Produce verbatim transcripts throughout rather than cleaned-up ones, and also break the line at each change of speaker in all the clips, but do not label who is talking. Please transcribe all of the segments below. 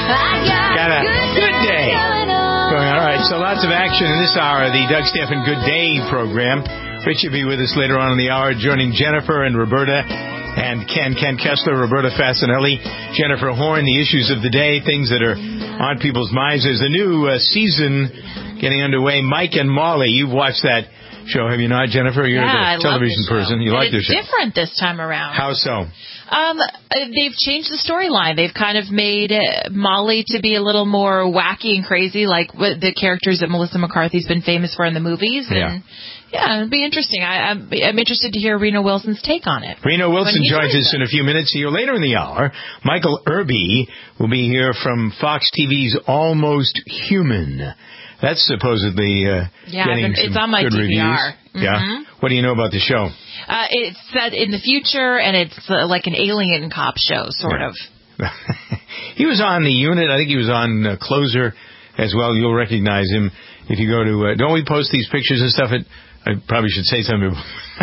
Got a good day going on. All right, so lots of action in this hour of the Doug Stephan Good Day program. Rich will be with us later on in the hour, joining Jennifer and Roberta and Ken, Ken Kessler, Roberta Fasanelli, Jennifer Horn, the issues of the day, things that are on people's minds. There's a new uh, season getting underway, Mike and Molly. You've watched that show, have you not, Jennifer? You're
yeah,
the television person. You
and
like the show.
It's different this time around.
How so?
Um, they've changed the storyline. They've kind of made uh, Molly to be a little more wacky and crazy, like what the characters that Melissa McCarthy's been famous for in the movies. And
yeah.
Yeah, it'd be interesting. I, I'm, I'm interested to hear Reno Wilson's take on it.
Reno Wilson joins us in a few minutes. See you later in the hour. Michael Irby will be here from Fox T V's Almost Human. That's supposedly uh,
yeah,
getting
it's
some
on my
good
D V R.
reviews.
Mm-hmm.
Yeah. What do you know about the show?
Uh, it's set in the future, and it's uh, like an alien cop show, sort
yeah.
of.
He was on The Unit. I think he was on uh, Closer as well. You'll recognize him if you go to. Uh, don't we post these pictures and stuff? At, I probably should say something.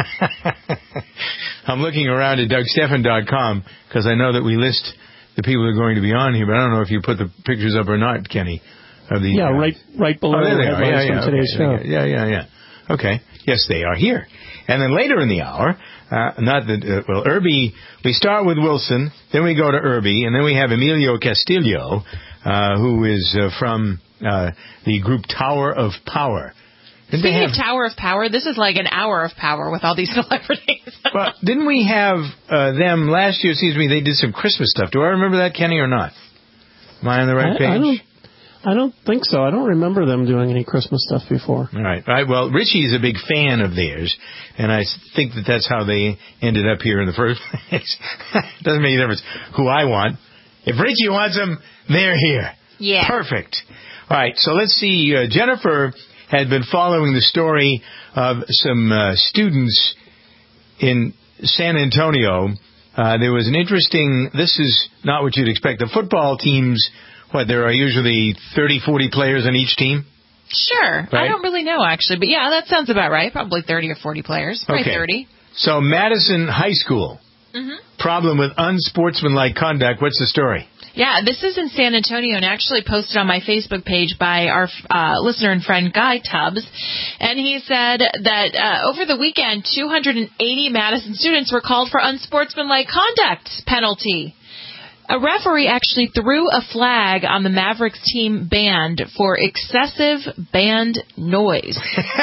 I'm looking around at Doug Stephan dot com because I know that we list the people that are going to be on here, but I don't know if you put the pictures up or not, Kenny. Of the,
yeah,
uh,
right right below
oh,
the headlines
yeah, yeah,
from today's
okay.
show.
Yeah, yeah, yeah. Okay. Yes, they are here. And then later in the hour, uh, not that, uh, well, Irby, we start with Wilson, then we go to Irby, and then we have Emilio Castillo, uh, who is uh, from uh, the group Tower of Power. Didn't
Speaking
have,
of Tower of Power, this is like an hour of power with all these celebrities.
well, didn't we have uh, them last year? It seems to me they did some Christmas stuff. Do I remember that, Kenny, or not? Am I on the right
I,
page?
I don't, I don't think so. I don't remember them doing any Christmas stuff before.
All right. All right. Well, Richie is a big fan of theirs, and I think that that's how they ended up here in the first place. Doesn't make any difference who I want. If Richie wants them, they're here.
Yeah.
Perfect. All right. So let's see. Uh, Jennifer had been following the story of some uh, students in San Antonio. Uh, there was an interesting, this is not what you'd expect. The football teams, what, there are usually thirty, forty players on each team?
Sure.
Right?
I don't really know, actually. But, yeah, that sounds about right. Probably thirty or forty players. Probably
okay.
thirty.
So Madison High School,
mm-hmm.
problem with unsportsmanlike conduct. What's the story?
Yeah, this is in San Antonio and actually posted on my Facebook page by our uh, listener and friend Guy Tubbs. And he said that uh, over the weekend, two hundred eighty Madison students were called for unsportsmanlike conduct penalty. A referee actually threw a flag on the Mavericks team band for excessive band noise.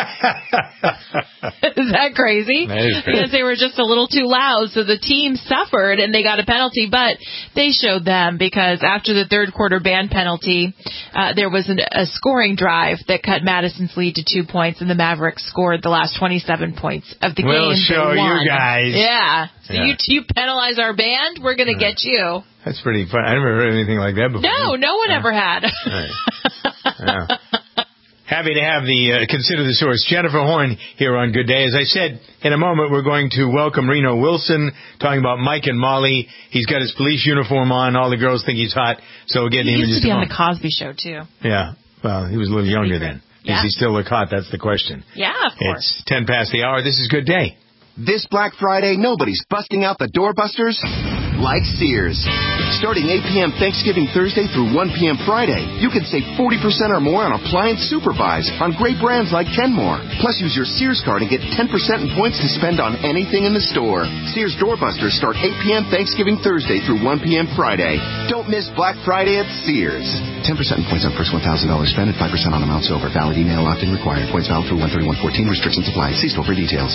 Is that crazy?
That is crazy.
Because they were just a little too loud, so the team suffered and they got a penalty, but they showed them because after the third quarter band penalty, uh, there was an, a scoring drive that cut Madison's lead to two points, and the Mavericks scored the last twenty-seven points of the
we'll
game.
We'll show
you
guys.
Yeah. So
yeah.
you you penalize our band, we're going to get you.
That's pretty fun. I never heard anything like that before.
No, no one
uh,
ever had.
Right. Yeah. Happy to have the uh, Consider the Source, Jennifer Horn, here on Good Day. As I said, in a moment we're going to welcome Reno Wilson, talking about Mike and Molly. He's got his police uniform on. All the girls think he's hot, so we'll get
he
him in
used
just
to be
a
on
moment.
the Cosby Show, too.
Yeah. Well, he was a little younger then.
Yeah.
Does he still look hot? That's the question.
Yeah, of course.
It's ten past the hour. This is Good Day.
This Black Friday, nobody's busting out the doorbusters like Sears. Starting eight p.m. Thanksgiving Thursday through one p.m. Friday, you can save forty percent or more on appliance super buys on great brands like Kenmore. Plus, use your Sears card and get ten percent in points to spend on anything in the store. Sears doorbusters start eight p.m. Thanksgiving Thursday through one p.m. Friday. Don't miss Black Friday at Sears. ten percent in points on first one thousand dollars spent and five percent on amounts over. Valid email opt-in required. Points valid through one thirty-one fourteen. Restrictions apply. See store for details.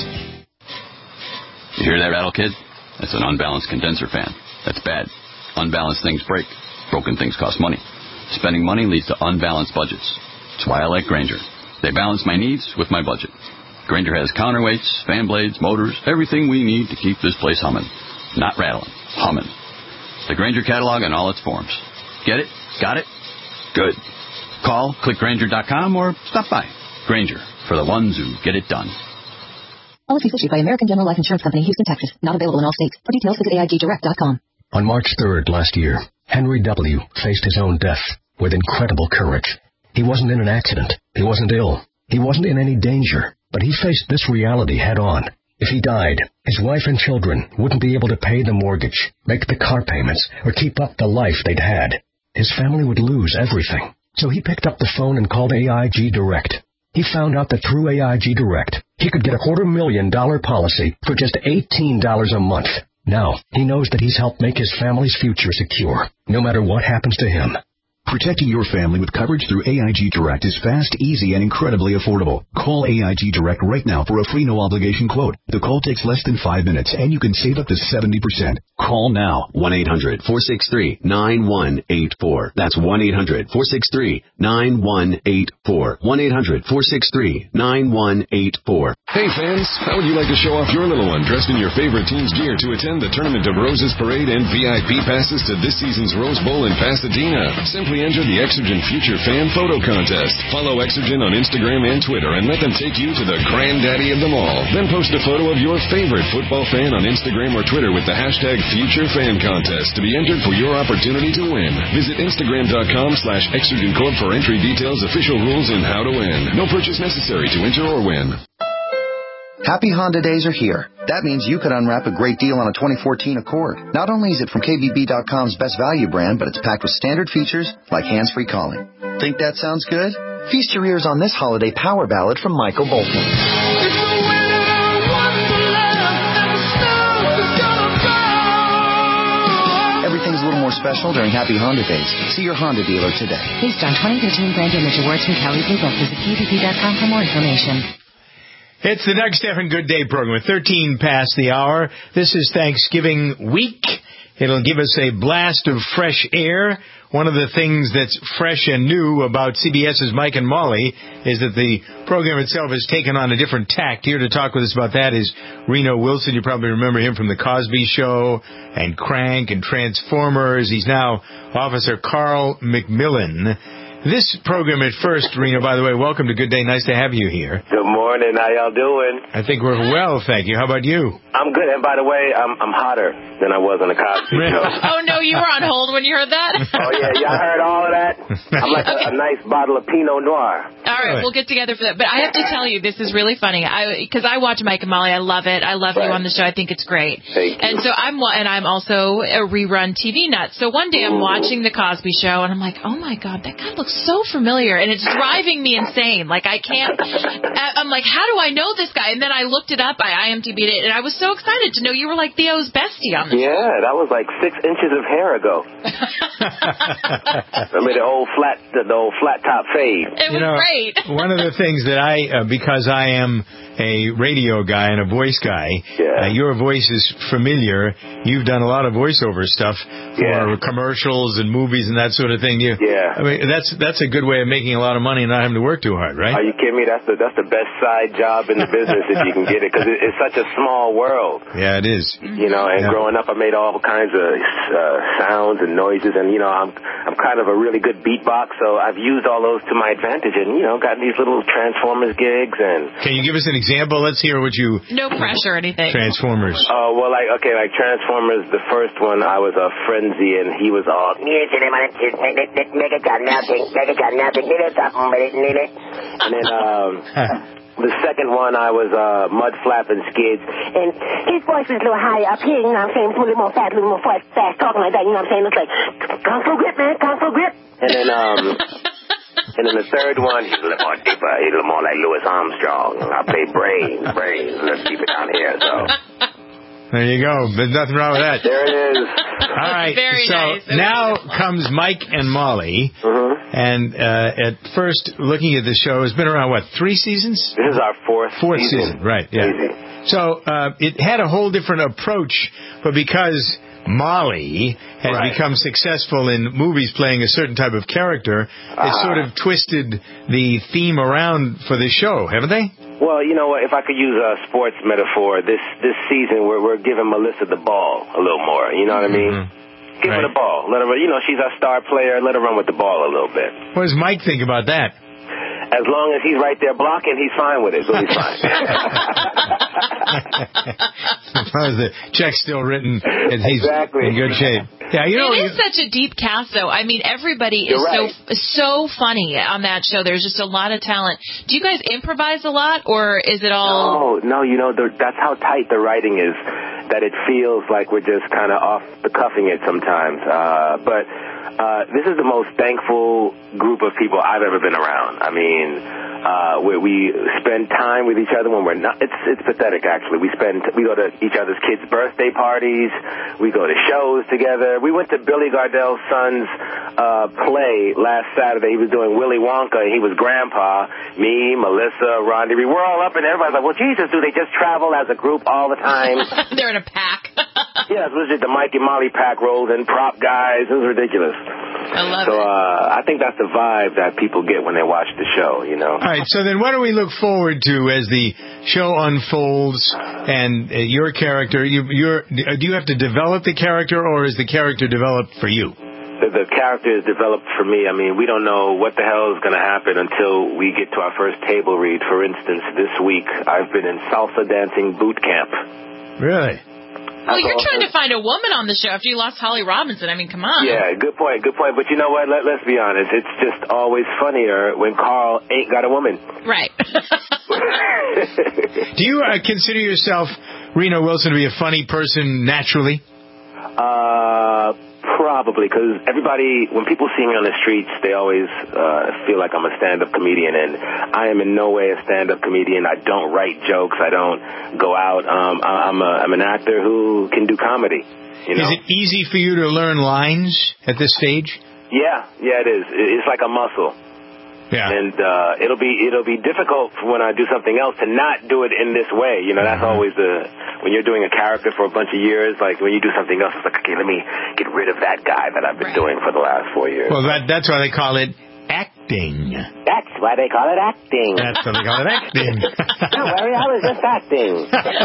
You hear that rattle, kid? That's an unbalanced condenser fan. That's bad. Unbalanced things break. Broken things cost money. Spending money leads to unbalanced budgets. That's why I like Grainger. They balance my needs with my budget. Grainger has counterweights, fan blades, motors, everything we need to keep this place humming. Not rattling, humming. The Grainger catalog in all its forms. Get it? Got it? Good. Call, click Grainger dot com, or stop by. Grainger, for the ones who get it done.
Policies issued by American General Life Insurance Company, Houston, Texas. Not available in all states. For details, visit A I G direct dot com.
On March third last year, Henry W. faced his own death with incredible courage. He wasn't in an accident. He wasn't ill. He wasn't in any danger. But he faced this reality head on. If he died, his wife and children wouldn't be able to pay the mortgage, make the car payments, or keep up the life they'd had. his family would lose everything. So he picked up the phone and called A I G Direct. He found out that through A I G Direct, he could get a quarter million dollar policy for just eighteen dollars a month. Now, he knows that he's helped make his family's future secure, no matter what happens to him.
Protecting your family with coverage through A I G Direct is fast, easy, and incredibly affordable. Call A I G Direct right now for a free no-obligation quote. The call takes less than five minutes, and you can save up to seventy percent. Call now. one eight hundred four six three nine one eight four. That's one eight hundred four six three nine one eight four. one eight hundred four six three nine one eight four.
Hey fans, how would you like to show off your little one dressed in your favorite team's gear to attend the Tournament of Roses Parade and V I P passes to this season's Rose Bowl in Pasadena? Simply enter the Exergen Future Fan Photo Contest. Follow Exergen on Instagram and Twitter and let them take you to the granddaddy of them all. Then post a photo of your favorite football fan on Instagram or Twitter with the hashtag Future Fan Contest to be entered for your opportunity to win. Visit Instagram.com slash ExergenCorp for entry details, official rules, and how to win. No purchase necessary to enter or win.
Happy Honda Days are here. That means you could unwrap a great deal on a twenty fourteen Accord. Not only is it from K B B dot com's best value brand, but it's packed with standard features like hands-free calling. Think that sounds good? Feast your ears on this holiday power ballad from Michael Bolton. Everything's a little more special during Happy Honda Days. See your Honda dealer today.
Based on twenty thirteen brand image awards from Kelly Blue Book, visit K B B dot com for more information.
It's the Doug Stephan Good Day program. At thirteen past the hour. This is Thanksgiving week. It'll give us a blast of fresh air. One of the things that's fresh and new about CBS's Mike and Molly is that the program itself has taken on a different tact. Here to talk with us about that is Reno Wilson. You probably remember him from The Cosby Show and Crank and Transformers. He's now Officer Carl McMillan. This program at first, Reno, by the way, welcome to Good Day. Nice to have you here.
Good morning. How y'all doing?
I think we're well, thank you. How about you?
I'm good. And by the way, I'm I'm hotter than I was on the Cosby Show.
Oh, no, you were on hold when you heard that?
Oh, yeah. Y'all heard all of that? I'm like okay. a, a nice bottle of Pinot Noir.
All right, we'll get together for that. But I have to tell you, this is really funny. I Because I watch Mike and Molly. I love it. I love right. you on the show. I think it's great.
Thank
and
you.
so I'm and I'm also a rerun T V nut. So one day I'm watching The Cosby Show, and I'm like, oh, my God, that guy looks so familiar. And it's driving me insane. Like, I can't, I'm like, how do I know this guy? And then I looked it up, I I M D B'd it, and I was so excited to know you were like Theo's bestie on the
yeah,
show.
Yeah, that was like six inches of hair ago. I mean, the old flat, the, the old flat top fade.
It was
you know,
great.
One of the things that I, uh, because I am a radio guy and a voice guy,
yeah.
uh, your voice is familiar. You've done a lot of voiceover stuff for
yeah.
commercials and movies and that sort of thing. You,
yeah.
I mean, that's that's a good way of making a lot of money and not having to work too hard, right?
Are you kidding me? That's the that's the best side job in the business if you can get it, because it, it's such a small world.
Yeah, it is.
You know, and
yeah.
growing up, I made all kinds of uh, sounds and noises, and you know, I'm I'm kind of a really good beatbox, so I've used all those to my advantage, and you know, got these little Transformers gigs. And
can you give us an example? Let's hear what you.
No pressure or anything.
Transformers.
Oh uh, well, like okay, like Transformers. The first one, I was a frenzy, and he was all. And then um, the second one, I was uh, Mud Flap and Skids. And his voice was a little higher up here, you know what I'm saying? It's a little more fast, a little more fast, fast talking like that, you know what I'm saying? It's like, Kung Fu Grip, man, Kung Fu Grip. And then, um, and then the third one, he's a little more deeper. He's a little more like Louis Armstrong. I play brains, brains. Let's keep it down here, so.
There you go. There's nothing wrong with that.
There it is.
All right.
Very
so
nice.
now comes Mike and Molly.
Mm-hmm.
And uh, at first, looking at the show, it's been around, what, three seasons?
This is our fourth
Fourth
season.
season, right, yeah.
Easy.
So uh, it had a whole different approach, but because Molly has
right.
become successful in movies playing a certain type of character, uh-huh. it's sort of twisted the theme around for the show, haven't they?
Well, you know what, if I could use a sports metaphor, this this season we're, we're giving Melissa the ball a little more, you know what I mean? Mm-hmm. Give right. her the ball. Let her, you know, she's our star player, let her run with the ball a little bit.
What does Mike think about that?
As long as he's right there blocking, he's fine with it, so he's fine.
As long as the check's still written and he's
exactly.
in good shape. Yeah, you know,
it is such a deep cast, though. I mean, everybody is
right.
so so funny on that show. There's just a lot of talent. Do you guys improvise a lot, or is it all...
No, no, you know, the, that's how tight the writing is. that it feels like we're just kind of off the cuffing it sometimes. Uh, but uh, this is the most thankful group of people I've ever been around. I mean, uh, where we spend time with each other when we're not. It's it's pathetic, actually. We spend we go to each other's kids' birthday parties. We go to shows together. We went to Billy Gardell's son's uh, play last Saturday. He was doing Willy Wonka, and he was Grandpa. Me, Melissa, Rondi. We were all up, and everybody's like, "Well, Jesus, do they just travel as a group all the time?"
They're in a pack.
Yeah, it was just the Mike and Molly pack rolled in, prop guys. It was ridiculous.
I love
so,
it.
So uh, I think that's the vibe that people get when they watch the show, you know.
All right, so then what do we look forward to as the show unfolds and uh, your character? You, you're, do you have to develop the character, or is the character developed for you?
The, the character is developed for me. I mean, we don't know what the hell is going to happen until we get to our first table read. For instance, this week I've been in salsa dancing boot camp.
Really?
Well, you're trying to find a woman on the show after you lost Holly Robinson. I mean, come on.
Yeah, good point, good point. But you know what? Let, let's be honest. It's just always funnier when Carl ain't got a woman.
Right.
Do you uh, consider yourself, Reno Wilson, to be a funny person naturally?
Uh, probably, because everybody, when people see me on the streets, they always uh, feel like I'm a stand-up comedian, and I am in no way a stand-up comedian. I don't write jokes. I don't go out. Um, I'm, a, I'm an actor who can do comedy. You know?
Is it easy for you to learn lines at this stage?
Yeah, yeah, it is. It's like a muscle.
Yeah.
And uh, it'll be it'll be difficult when I do something else to not do it in this way. You know, that's
uh-huh.
always the when you're doing a character for a bunch of years. Like when you do something else, it's like, okay, let me get rid of that guy that I've been right. doing for the last four years.
Well, that that's why they call it acting.
That's why they call it acting.
That's why they call it acting.
Don't worry, I was just acting.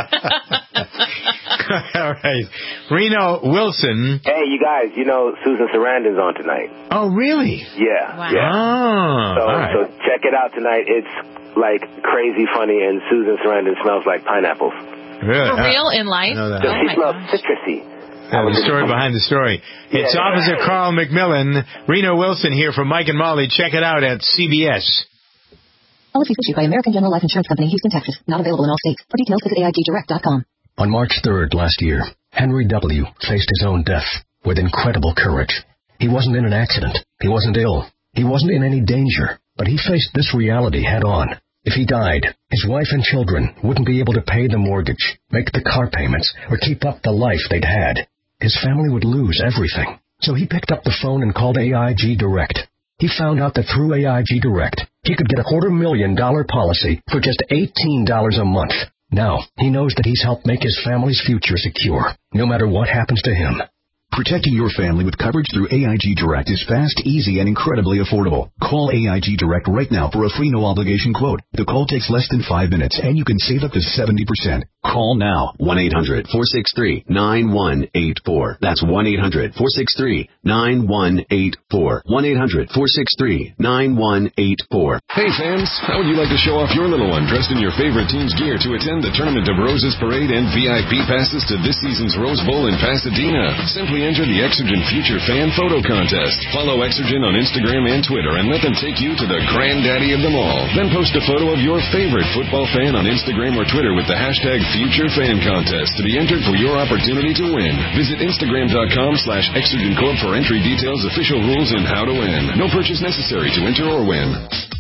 All right. Reno Wilson.
Hey, you guys, you know Susan Sarandon's on tonight.
Oh, really?
Yeah.
Wow.
Yeah.
Oh,
so,
all right.
so check it out tonight. It's like crazy funny, and Susan Sarandon smells like pineapples.
Really?
For real, in life?
I know that.
So
Oh
she
my
smells
gosh.
citrusy.
Yeah, the story behind the story. It's
Yeah.
Officer Carl McMillan, Reno Wilson here from Mike and Molly. Check it out at C B S.
Policies issued by American General Life Insurance Company, Houston, Texas. Not available in all states. For details, visit A I G direct dot com.
On March third last year, Henry W. faced his own death with incredible courage. He wasn't in an accident. He wasn't ill. He wasn't in any danger. But he faced this reality head on. If he died, his wife and children wouldn't be able to pay the mortgage, make the car payments, or keep up the life they'd had. His family would lose everything. So he picked up the phone and called A I G Direct. He found out that through A I G Direct, he could get a quarter million dollar policy for just eighteen dollars a month. Now, he knows that he's helped make his family's future secure, no matter what happens to him.
Protecting your family with coverage through A I G Direct is fast, easy, and incredibly affordable. Call A I G Direct right now for a free no-obligation quote. The call takes less than five minutes, and you can save up to seventy percent. Call now. one eight hundred four six three nine one eight four. That's one eight hundred four six three nine one eight four. one eight hundred four six three nine one eight four.
Hey fans, how would you like to show off your little one dressed in your favorite team's gear to attend the Tournament of Roses Parade and V I P passes to this season's Rose Bowl in Pasadena? Simply enter the Exergen Future Fan Photo Contest. Follow Exergen on Instagram and Twitter and let them take you to the granddaddy of them all. Then post a photo of your favorite football fan on Instagram or Twitter with the hashtag Future Fan Contest to be entered for your opportunity to win. Visit Instagram.com slash ExergenCorp for entry details, official rules, and how to win. No purchase necessary to enter or win.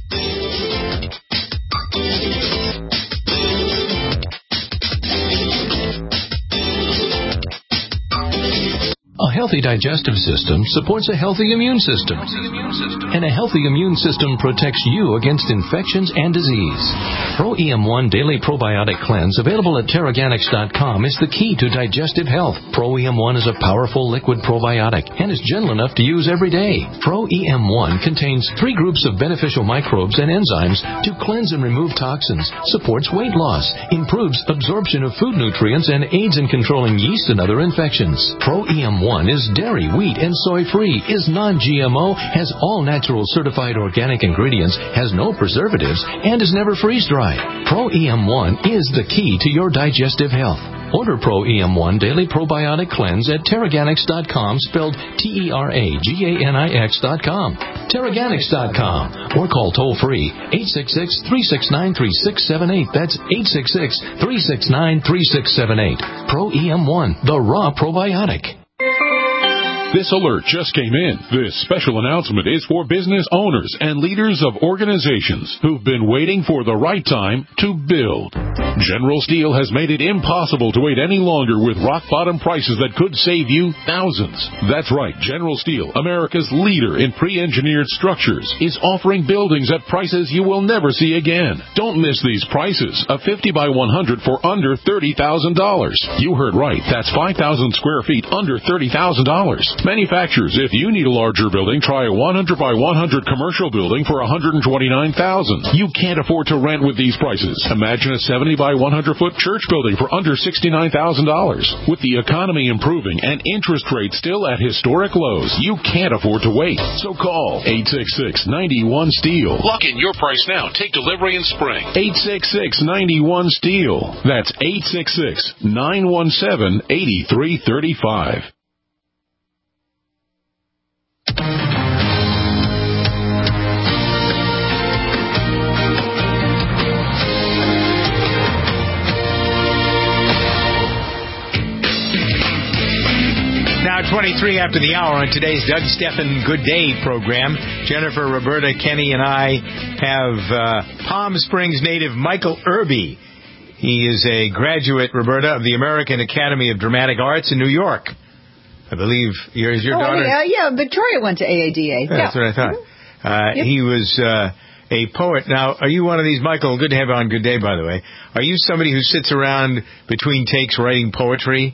A healthy digestive system supports a healthy immune system. And a healthy immune system protects you against infections and disease. Pro E M one Daily Probiotic Cleanse, available at Terraganics dot com, is the key to digestive health. Pro E M one is a powerful liquid probiotic and is gentle enough to use every day. Pro E M one contains three groups of beneficial microbes and enzymes to cleanse and remove toxins, supports weight loss, improves absorption of food nutrients, and aids in controlling yeast and other infections. Pro E M one is dairy, wheat, and soy-free, is non-G M O, has all natural certified organic ingredients, has no preservatives, and is never freeze-dried. Pro E M one is the key to your digestive health. Order Pro E M one Daily Probiotic Cleanse at Terraganix dot com, spelled T E R A G A N I X dot com. Terraganix dot com. Or call toll-free eight six six, three six nine, three six seven eight. That's eight six six, three six nine, three six seven eight. Pro E M one, the raw probiotic.
This alert just came in. This special announcement is for business owners and leaders of organizations who've been waiting for the right time to build. General Steel has made it impossible to wait any longer with rock-bottom prices that could save you thousands. That's right. General Steel, America's leader in pre-engineered structures, is offering buildings at prices you will never see again. Don't miss these prices. A fifty by one hundred for under thirty thousand dollars. You heard right. That's five thousand square feet under thirty thousand dollars. Manufacturers, if you need a larger building, try a one hundred by one hundred commercial building for one hundred twenty-nine thousand dollars. You can't afford to rent with these prices. Imagine a seventy by one hundred foot church building for under sixty-nine thousand dollars. With the economy improving and interest rates still at historic lows, you can't afford to wait. So call eight six six, nine one, STEEL. Lock in your price now. Take delivery in spring. eight six six, nine one, STEEL. That's eight six six, nine one seven, eight three three five.
Now twenty-three after the hour on today's Doug Stephan Good Day program. Jennifer, Roberta, Kenny, and I have uh, Palm Springs native Michael Irby. He is a graduate, Roberta, of the American Academy of Dramatic Arts in New York. I believe your, is your
oh,
daughter?
Yeah, yeah, Victoria went to A A D A.
Yeah, that's
yeah.
what I thought. Uh,
yep.
He was uh, a poet. Now, are you one of these, Michael? Good to have you on Good Day, by the way. Are you somebody who sits around between takes writing poetry?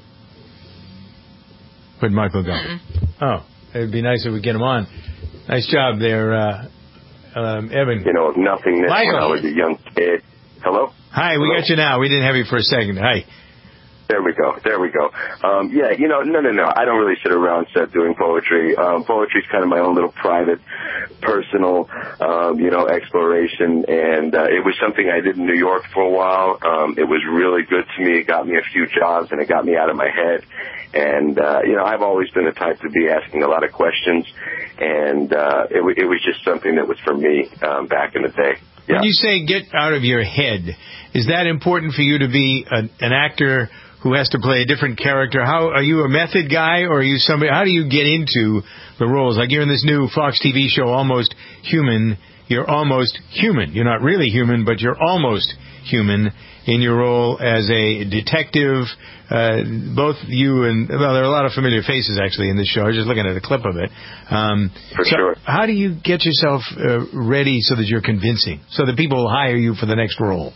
Where'd Michael go? Mm-hmm. Oh, it'd be nice if we get him on. Nice job there, uh, um, Evan.
You know, nothingness
Michael.
when I was a young kid. Hello?
Hi, we
Hello?
got you now. We didn't have you for a second. Hi.
There we go. There we go. Um, yeah, you know, no, no, no. I don't really sit around set doing poetry. Um, poetry's kind of my own little private, personal, um, you know, exploration. And uh, it was something I did in New York for a while. Um, it was really good to me. It got me a few jobs, and it got me out of my head. And, uh, you know, I've always been the type to be asking a lot of questions. And uh, it, w- it was just something that was for me um, back in the day. Yeah.
When you say get out of your head, is that important for you to be a, an actor who has to play a different character? How are you a method guy, or are you somebody? How do you get into the roles? Like you're in this new Fox T V show, Almost Human. You're almost human. You're not really human, but you're almost human in your role as a detective. Uh, both you and well, there are a lot of familiar faces actually in this show. I was just looking at a clip of it. Um,
For
so
sure.
How do you get yourself uh, ready so that you're convincing, so that people will hire you for the next role?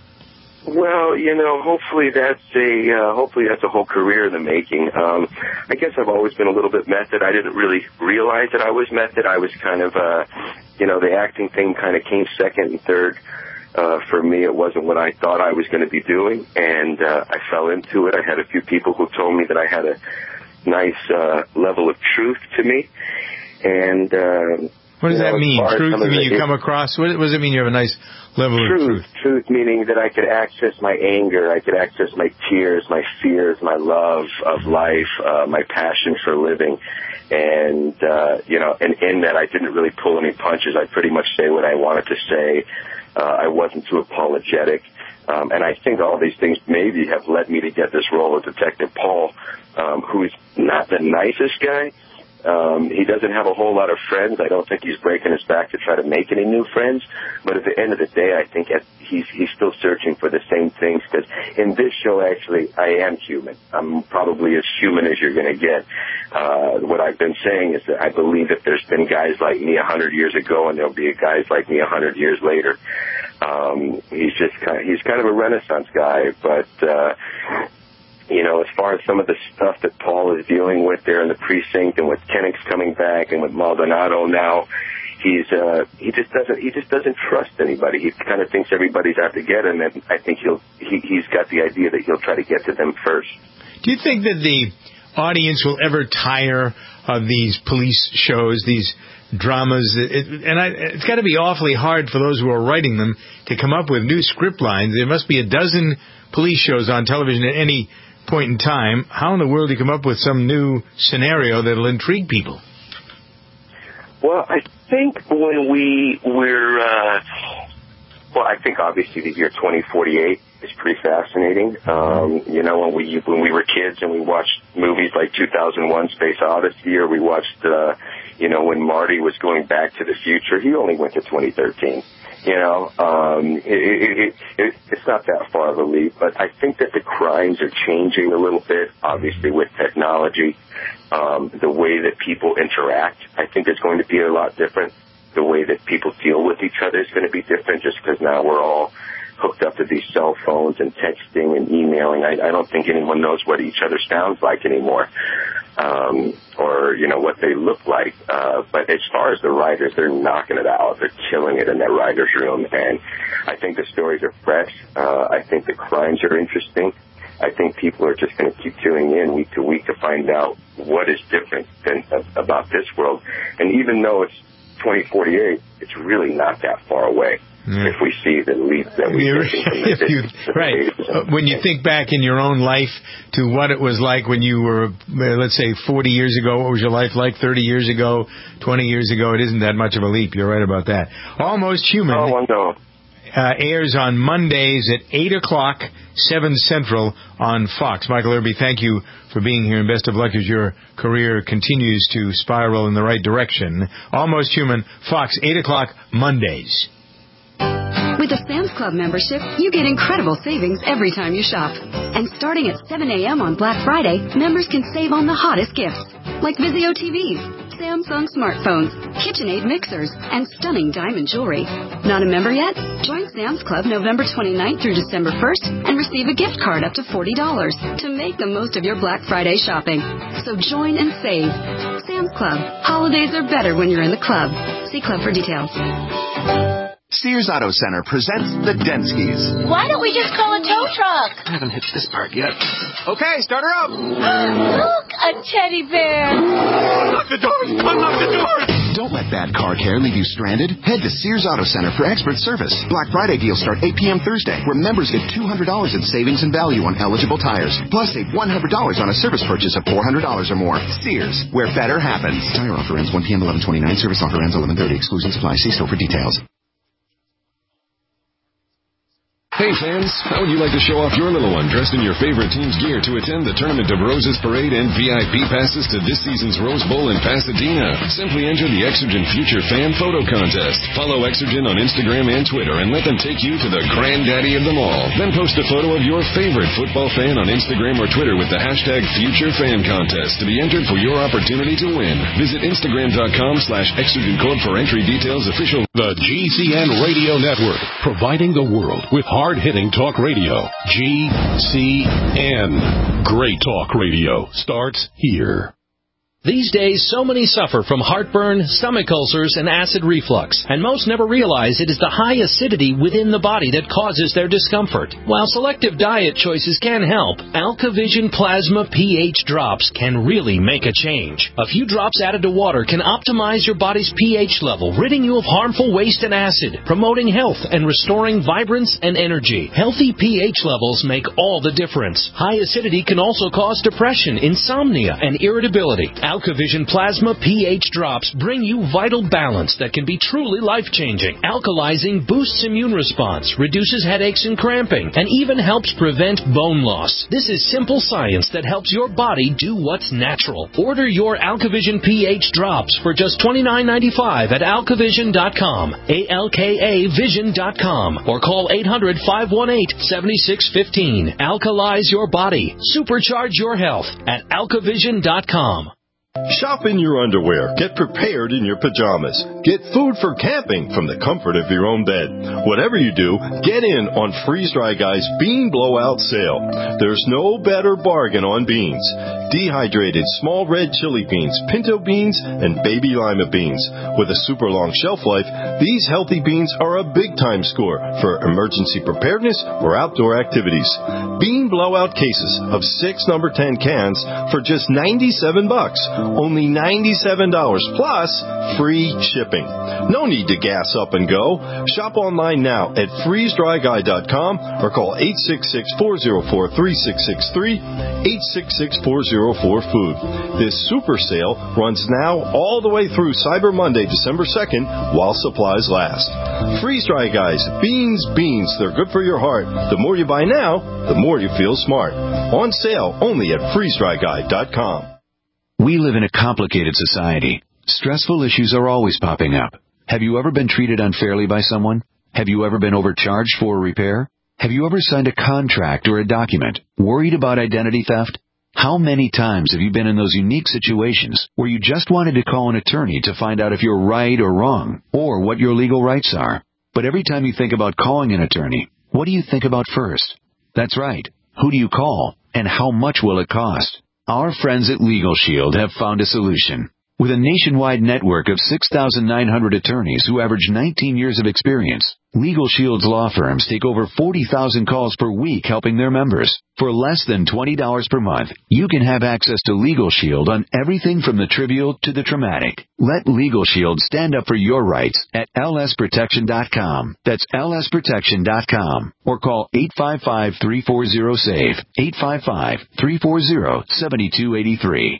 Well, you know, hopefully that's a uh, hopefully that's a whole career in the making. Um, I guess I've always been a little bit method. I didn't really realize that I was method. I was kind of, uh, you know, the acting thing kind of came second and third. Uh, for me, it wasn't what I thought I was going to be doing, and uh, I fell into it. I had a few people who told me that I had a nice uh, level of truth to me, and uh,
what does
you know,
that mean? Truth? I mean, you
it,
come across. What does it mean? You have a nice level
truth,
of truth.
Truth meaning that I could access my anger, I could access my tears, my fears, my love of life, uh, my passion for living. And, uh, you know, and in that I didn't really pull any punches. I pretty much say what I wanted to say. Uh, I wasn't too apologetic. Um, and I think all these things maybe have led me to get this role of Detective Paul, um, who's not the nicest guy. Um, he doesn't have a whole lot of friends. I don't think he's breaking his back to try to make any new friends. But at the end of the day, I think he's he's still searching for the same things. Because in this show, actually, I am human. I'm probably as human as you're going to get. Uh, what I've been saying is that I believe that there's been guys like me a hundred years ago, and there'll be guys like me a hundred years later. Um, he's just kind of, he's kind of a Renaissance guy, but. Uh, You know, as far as some of the stuff that Paul is dealing with there in the precinct, and with Kennick's coming back, and with Maldonado now, he's uh, he just doesn't he just doesn't trust anybody. He kind of thinks everybody's out to get him, and I think he'll he, he's got the idea that he'll try to get to them first.
Do you think that the audience will ever tire of these police shows, these dramas. It, and I, it's got to be awfully hard for those who are writing them to come up with new script lines. There must be a dozen police shows on television at any point in time. How in the world do you come up with some new scenario that'll intrigue people?
Well, I think when we we're, uh, well, I think obviously the year twenty forty-eight is pretty fascinating. Um, you know, when we when we were kids and we watched movies like two thousand one: Space Odyssey, or we watched, uh, you know, when Marty was going back to the future, he only went to twenty thirteen. You know, um, it, it, it, it's not that far of a leap, but I think that the crimes are changing a little bit, obviously with technology. Um, the way that people interact, I think is going to be a lot different. The way that people deal with each other is going to be different, just because now we're all hooked up to these cell phones and texting and emailing. I, I don't think anyone knows what each other sounds like anymore, um, or, you know, what they look like. Uh, but as far as the writers, they're knocking it out. They're killing it in their writer's room. And I think the stories are fresh. Uh, I think the crimes are interesting. I think people are just going to keep tuning in week to week to find out what is different than, uh, about this world. And even though it's twenty forty-eight, it's really not that far away. Yeah. If we see the leap that we
if you, right. When you think back in your own life to what it was like when you were, let's say, forty years ago, what was your life like thirty years ago, twenty years ago? It isn't that much of a leap. You're right about that. Almost Human
oh, no.
uh, airs on Mondays at eight o'clock, seven Central on Fox. Michael Irby, thank you for being here, and best of luck as your career continues to spiral in the right direction. Almost Human, Fox, eight o'clock, Mondays.
With a Sam's Club membership, you get incredible savings every time you shop. And starting at seven a.m. on Black Friday, members can save on the hottest gifts, like Vizio T Vs, Samsung smartphones, KitchenAid mixers, and stunning diamond jewelry. Not a member yet? Join Sam's Club November twenty-ninth through December first and receive a gift card up to forty dollars to make the most of your Black Friday shopping. So join and save. Sam's Club. Holidays are better when you're in the club. See club for details.
Sears Auto Center presents the Denskys.
Why don't we just call a tow truck?
I haven't hit this part yet.
Okay, start her up.
Look, a teddy bear.
Unlock the doors! Unlock the doors! Don't let bad car care leave you stranded. Head to Sears Auto Center for expert service. Black Friday deals start eight p.m. Thursday, where members get two hundred dollars in savings and value on eligible tires. Plus, save one hundred dollars on a service purchase of four hundred dollars or more. Sears, where better happens. Tire offer ends one p.m. eleven twenty-nine. Service offer ends eleven thirty. Exclusions apply. See store for details.
Hey fans, how would you like to show off your little one dressed in your favorite team's gear to attend the Tournament of Roses Parade and V I P passes to this season's Rose Bowl in Pasadena? Simply enter the Exergen Future Fan Photo Contest. Follow Exergen on Instagram and Twitter and let them take you to the granddaddy of them all. Then post a photo of your favorite football fan on Instagram or Twitter with the hashtag Future Fan Contest to be entered for your opportunity to win. Visit Instagram.com slash Exergen code for entry details. Official.
The G C N Radio Network, providing the world with hard-hitting talk radio. G C N. Great talk radio starts here.
These days, so many suffer from heartburn, stomach ulcers, and acid reflux, and most never realize it is the high acidity within the body that causes their discomfort. While selective diet choices can help, AlkaVision Plasma pH drops can really make a change. A few drops added to water can optimize your body's pH level, ridding you of harmful waste and acid, promoting health and restoring vibrance and energy. Healthy pH levels make all the difference. High acidity can also cause depression, insomnia, and irritability. AlkaVision Plasma pH drops bring you vital balance that can be truly life-changing. Alkalizing boosts immune response, reduces headaches and cramping, and even helps prevent bone loss. This is simple science that helps your body do what's natural. Order your AlkaVision pH drops for just twenty-nine ninety-five at alkavision dot com, A L K A vision dot com, or call eight hundred, five one eight, seven six one five. Alkalize your body. Supercharge your health at alkavision dot com.
Shop in your underwear. Get prepared in your pajamas. Get food for camping from the comfort of your own bed. Whatever you do, get in on Freeze Dry Guy's Bean Blowout Sale. There's no better bargain on beans. Dehydrated small red chili beans, pinto beans, and baby lima beans. With a super long shelf life, these healthy beans are a big-time score for emergency preparedness or outdoor activities. Bean Blowout cases of six number ten cans for just ninety-seven bucks. Only ninety-seven dollars plus free shipping. No need to gas up and go. Shop online now at freeze dry guy dot com or call eight six six, four zero four, three six six three, eight six six, four zero four, food. This super sale runs now all the way through Cyber Monday, December second, while supplies last. Freeze Dry Guys, beans, beans, they're good for your heart. The more you buy now, the more you feel smart. On sale only at freeze dry guy dot com.
We live in a complicated society. Stressful issues are always popping up. Have you ever been treated unfairly by someone? Have you ever been overcharged for a repair? Have you ever signed a contract or a document? Worried about identity theft? How many times have you been in those unique situations where you just wanted to call an attorney to find out if you're right or wrong, or what your legal rights are? But every time you think about calling an attorney, what do you think about first? That's right. Who do you call, and how much will it cost? Our friends at Legal Shield have found a solution. With a nationwide network of six thousand nine hundred attorneys who average nineteen years of experience, Legal Shield's law firms take over forty thousand calls per week helping their members. For less than twenty dollars per month, you can have access to Legal Shield on everything from the trivial to the traumatic. Let Legal Shield stand up for your rights at L S protection dot com. That's L S protection dot com. Or call eight five five, three four zero, SAVE, eight five five, three four zero, seven two eight three.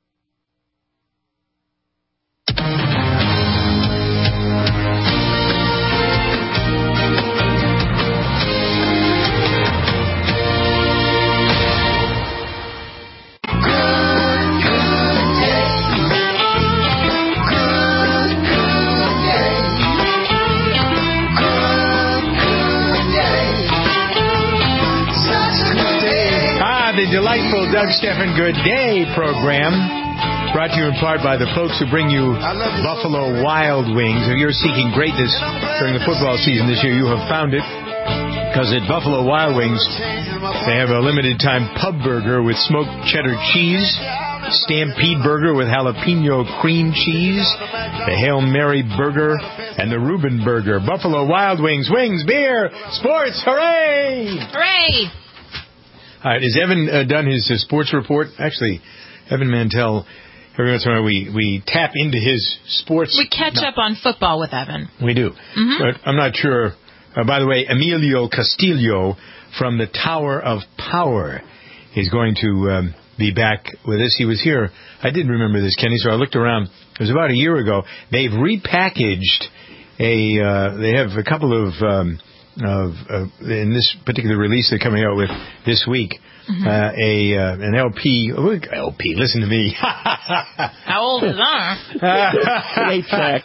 The delightful Doug Stephan Good Day program, brought to you in part by the folks who bring you Buffalo Wild Wings. If you're seeking greatness during the football season this year, you have found it, because at Buffalo Wild Wings, they have a limited-time pub burger with smoked cheddar cheese, Stampede burger with jalapeno cream cheese, the Hail Mary burger, and the Reuben burger. Buffalo Wild Wings, wings, beer, sports, hooray!
Hooray!
All right, has Evan uh, done his uh, sports report? Actually, Evan Mantell, every once in a while we, we tap into his sports.
We catch
no.
up on football with Evan.
We do.
Mm-hmm.
But I'm not sure. Uh, by the way, Emilio Castillo from the Tower of Power is going to um, be back with us. He was here. I didn't remember this, Kenny, so I looked around. It was about a year ago. They've repackaged a, uh, they have a couple of... Um, Of uh, in this particular release they're coming out with this week, mm-hmm. uh, a uh, an L P. Oh, L P, listen to me.
How old is that?
Eight track.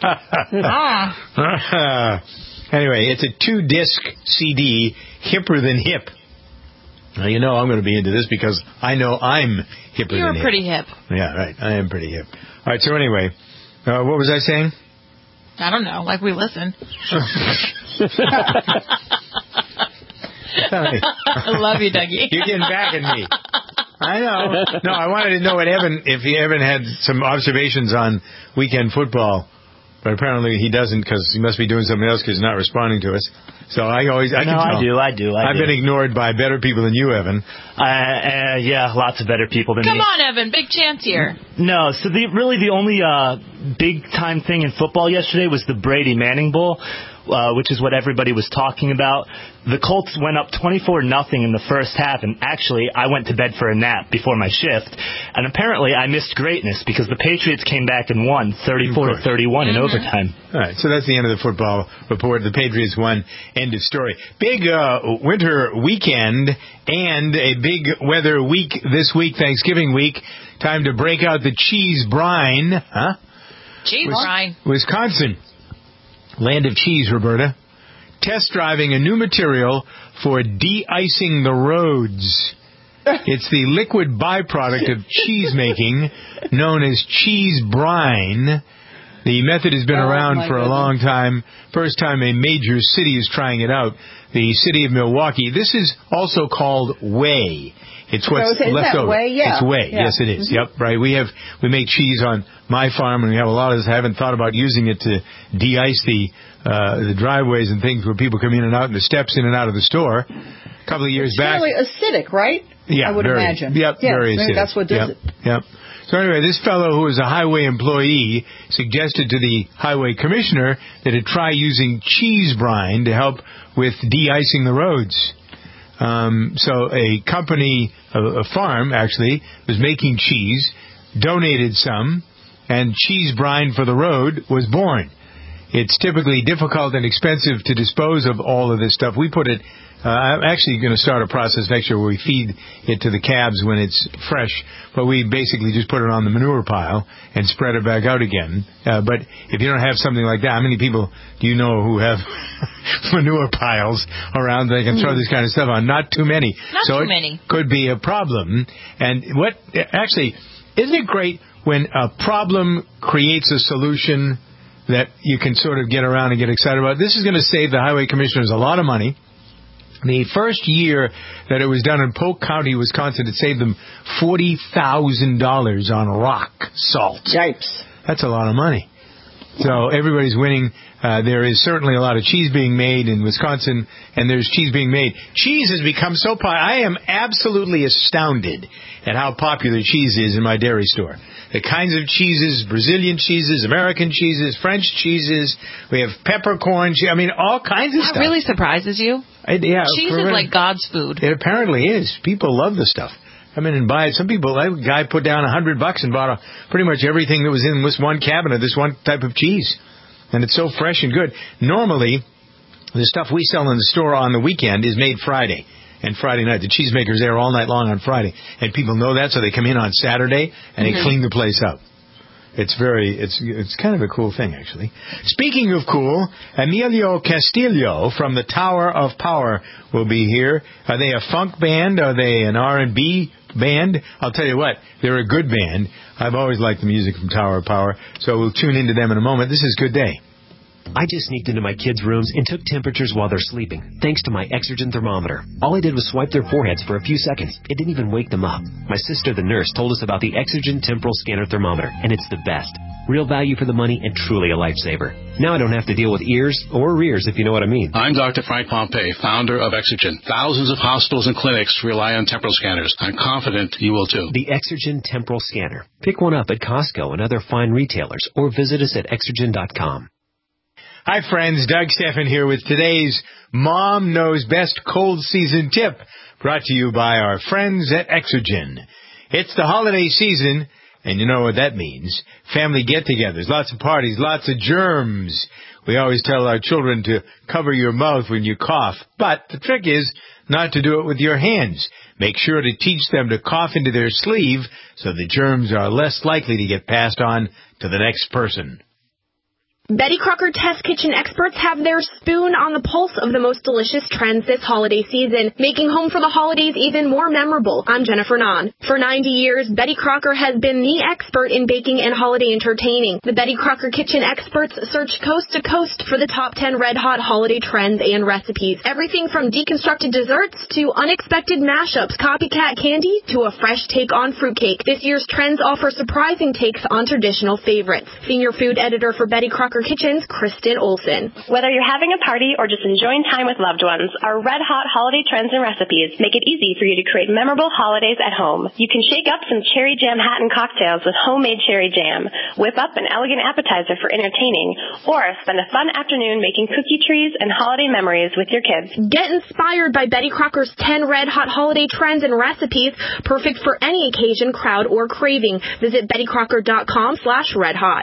Anyway, it's a two-disc C D, hipper than hip. Now, you know I'm going to be into this because I know I'm hipper
You're
than hip.
You're pretty hip.
Yeah, right. I am pretty hip. All right, so anyway, uh, what was I saying?
I don't know, like we listen. I love you, Dougie.
You're getting back at me. I know. No, I wanted to know what Evan, if Evan had some observations on weekend football, but apparently he doesn't because he must be doing something else because he's not responding to us. So I always, I
no,
can tell.
I do, I do, I
I've
do.
been ignored by better people than you, Evan.
Uh, uh, yeah, lots of better people than
Come
me.
on, Evan, big chance here.
No, so the really the only uh, big time thing in football yesterday was the Brady Manning Bowl, uh, which is what everybody was talking about. The Colts went up twenty-four nothing in the first half, and actually I went to bed for a nap before my shift, and apparently I missed greatness because the Patriots came back and won thirty-four to thirty-one in overtime.
All right, so that's the end of the football report. The Patriots won. End of story. Big uh, winter weekend and a big weather week this week, Thanksgiving week. Time to break out the cheese brine. Huh?
Cheese
Wis-
brine.
Wisconsin. Land of cheese, Roberta. Test driving a new material for de-icing the roads. It's the liquid byproduct of cheese making known as cheese brine. The method has been
Oh,
around
my
for a
goodness.
long time. First time a major city is trying it out, the city of Milwaukee. This is also called whey. It's what's
So is
left
that
over.
whey? Yeah.
It's whey.
Yeah.
Yes, it is.
Mhm.
Yep, right. We have we make cheese on my farm, and we have a lot of us. I haven't thought about using it to de-ice the uh, the driveways and things where people come in and out, and the steps in and out of the store. A couple of years
It's
back.
fairly acidic, right?
Yeah,
I would
very,
imagine.
Yep,
yeah,
very
maybe
acidic.
that's what does
yep,
it.
Yep. So anyway, this fellow who was a highway employee suggested to the highway commissioner that it try using cheese brine to help with de-icing the roads. Um, so a company, a, a farm actually, was making cheese, donated some, and cheese brine for the road was born. It's typically difficult and expensive to dispose of all of this stuff. We put it, uh, I'm actually going to start a process next year where we feed it to the calves when it's fresh, but we basically just put it on the manure pile and spread it back out again. Uh, but if you don't have something like that, how many people do you know who have manure piles around they can throw this kind of stuff on? Not too many.
Not
so
too
it
many.
could be a problem. And what, actually, isn't it great when a problem creates a solution that you can sort of get around and get excited about? This is going to save the highway commissioners a lot of money. The first year that it was done in Polk County, Wisconsin, it saved them forty thousand dollars on rock salt.
Yipes.
That's a lot of money. So everybody's winning. Uh, there is certainly a lot of cheese being made in Wisconsin, and there's cheese being made. Cheese has become so popular. I am absolutely astounded at how popular cheese is in my dairy store. The kinds of cheeses, Brazilian cheeses, American cheeses, French cheeses. We have peppercorn cheese. I mean, all kinds of
That
stuff.
really surprises you?
I, yeah,
Cheese
for
is
real.
like God's food.
It apparently is. People love the stuff. Come in and buy it. Some people, a guy put down a hundred bucks and bought a, pretty much everything that was in this one cabinet, this one type of cheese. And it's so fresh and good. Normally, the stuff we sell in the store on the weekend is made Friday and Friday night. The cheesemaker's there all night long on Friday. And people know that, so they come in on Saturday and
Mm-hmm.
they clean the place up. It's very, it's it's kind of a cool thing, actually. Speaking of cool, Emilio Castillo from the Tower of Power will be here. Are they a funk band? Are they an R and B band? I'll tell you what, they're a good band. I've always liked the music from Tower of Power, so we'll tune into them in a moment. This is Good Day.
I just sneaked into my kids' rooms and took temperatures while they're sleeping, thanks to my Exergen thermometer. All I did was swipe their foreheads for a few seconds. It didn't even wake them up. My sister, the nurse, told us about the Exergen temporal scanner thermometer, and it's the best. Real value for the money and truly a lifesaver. Now I don't have to deal with ears or rears, if you know what I mean.
I'm Doctor Frank Pompey, founder of Exergen. Thousands of hospitals and clinics rely on temporal scanners. I'm confident you will too.
The Exergen temporal scanner. Pick one up at Costco and other fine retailers, or visit us at exergen dot com.
Hi, friends. Doug Stephan here with today's Mom Knows Best Cold Season Tip, brought to you by our friends at Exergen. It's the holiday season, and you know what that means. Family get-togethers, lots of parties, lots of germs. We always tell our children to cover your mouth when you cough, but the trick is not to do it with your hands. Make sure to teach them to cough into their sleeve so the germs are less likely to get passed on to the next person.
Betty Crocker Test Kitchen experts have their spoon on the pulse of the most delicious trends this holiday season, making home for the holidays even more memorable. I'm Jennifer Nahn. For ninety years, Betty Crocker has been the expert in baking and holiday entertaining. The Betty Crocker Kitchen experts search coast to coast for the top ten red-hot holiday trends and recipes. Everything from deconstructed desserts to unexpected mashups, copycat candy to a fresh take on fruitcake. This year's trends offer surprising takes on traditional favorites. Senior food editor for Betty Crocker Kitchens, Kristen Olson.
Whether you're having a party or just enjoying time with loved ones, our red-hot holiday trends and recipes make it easy for you to create memorable holidays at home. You can shake up some cherry jam hat and cocktails with homemade cherry jam, whip up an elegant appetizer for entertaining, or spend a fun afternoon making cookie trees and holiday memories with your kids.
Get inspired by Betty Crocker's ten red-hot holiday trends and recipes, perfect for any occasion, crowd, or craving. Visit betty crocker dot com slash red hot.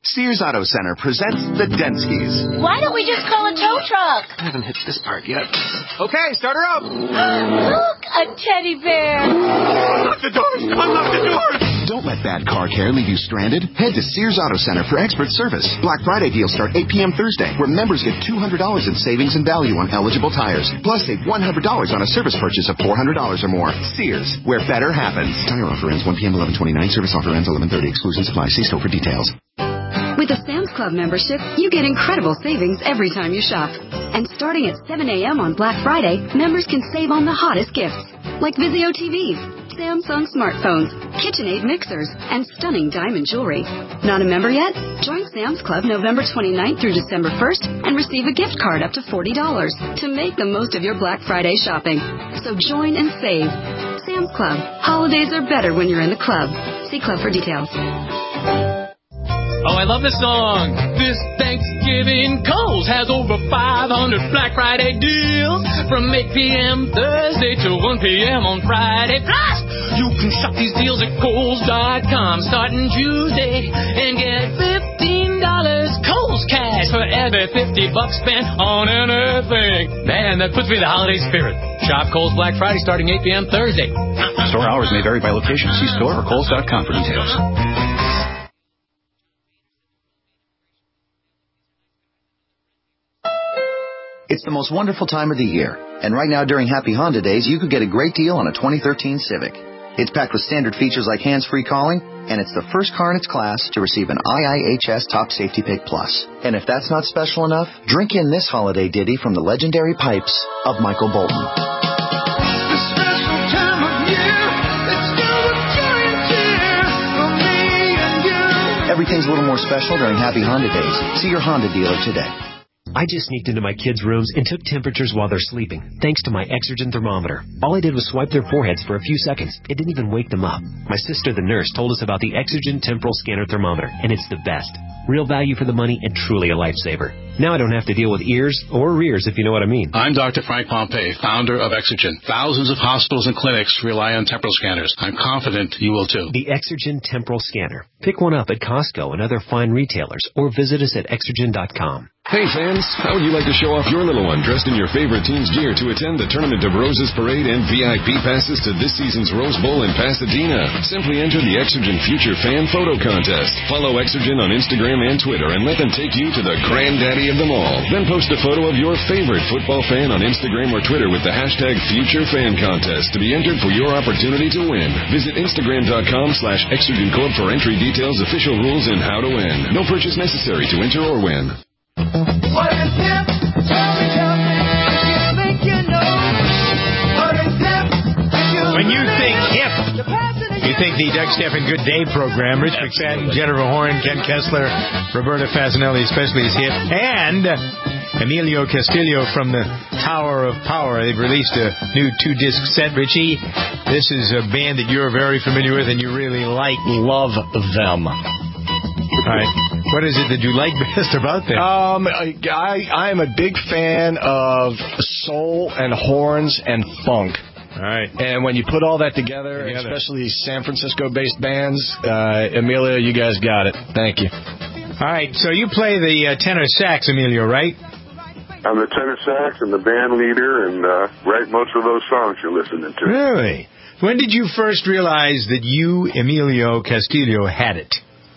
Sears Auto Center presents the Denskys.
Why don't we just call a tow truck?
I haven't hit this part yet.
Okay, start her up.
Look, a teddy bear.
Unlock the doors! Unlock the doors! Don't let bad car care leave you stranded. Head to Sears Auto Center for expert service. Black Friday deals start eight p.m. Thursday, where members get two hundred dollars in savings and value on eligible tires. Plus, save one hundred dollars on a service purchase of four hundred dollars or more. Sears, where better happens. Tire offer ends one p.m. eleven twenty-nine. Service offer ends eleven thirty. Exclusions apply. See store for details.
With a Sam's Club membership, you get incredible savings every time you shop. And starting at seven a.m. on Black Friday, members can save on the hottest gifts, like Vizio T Vs, Samsung smartphones, KitchenAid mixers, and stunning diamond jewelry. Not a member yet? Join Sam's Club November twenty-ninth through December first and receive a gift card up to forty dollars to make the most of your Black Friday shopping. So join and save. Sam's Club. Holidays are better when you're in the club. See club for details.
Oh, I love this song. This Thanksgiving, Kohl's has over five hundred Black Friday deals from eight p.m. Thursday to one p.m. on Friday. Plus, you can shop these deals at Kohl's dot com starting Tuesday and get fifteen dollars Kohl's cash for every fifty bucks spent on anything. Man, that puts me in the holiday spirit. Shop Kohl's Black Friday starting eight p.m. Thursday.
Store hours may vary by location. See store or Kohl's dot com for details.
It's the most wonderful time of the year, and right now during Happy Honda Days, you could get a great deal on a twenty thirteen Civic. It's packed with standard features like hands-free calling, and it's the first car in its class to receive an I I H S Top Safety Pick Plus. And if that's not special enough, drink in this holiday ditty from the legendary pipes of Michael Bolton. Everything's a little more special during Happy Honda Days. See your Honda dealer today.
I just sneaked into my kids' rooms and took temperatures while they're sleeping, thanks to my Exergen thermometer. All I did was swipe their foreheads for a few seconds. It didn't even wake them up. My sister, the nurse, told us about the Exergen Temporal Scanner Thermometer, and it's the best. Real value for the money and truly a lifesaver. Now I don't have to deal with ears or rears, if you know what I mean.
I'm Doctor Frank Pompey, founder of Exergen. Thousands of hospitals and clinics rely on temporal scanners. I'm confident you will too.
The Exergen Temporal Scanner. Pick one up at Costco and other fine retailers, or visit us at exergen dot com.
Hey fans, how would you like to show off your little one dressed in your favorite team's gear to attend the Tournament of Roses Parade and V I P passes to this season's Rose Bowl in Pasadena? Simply enter the Exergen Future Fan Photo Contest. Follow Exergen on Instagram and Twitter and let them take you to the granddaddy of them all. Then post a photo of your favorite football fan on Instagram or Twitter with the hashtag Future Fan Contest to be entered for your opportunity to win. Visit Instagram dot com slash Exergen Corp for entry details, official rules, and how to win. No purchase necessary to enter or win.
What is hip? Tell me, tell me, if you think you know. What is hip?
When you think hip, you think the Doug Stephan Good Day program. Rich McFadden, Jennifer Horn, Ken Kessler, Roberta Fasanelli especially is hip. And Emilio Castillo from the Tower of Power. They've released a new two-disc set. Richie, this is a band that you're very familiar with and you really like.
Love them.
All right. What is it that you like best about them?
Um, I, I am a big fan of soul and horns and funk.
All right.
And when you put all that together, together. especially San Francisco-based bands, uh, Emilio, you guys got it. Thank you.
All right. So you play the uh, tenor sax, Emilio, right?
I'm the tenor sax and the band leader and uh, write most of those songs you're listening to.
Really? When did you first realize that you, Emilio Castillo, had it?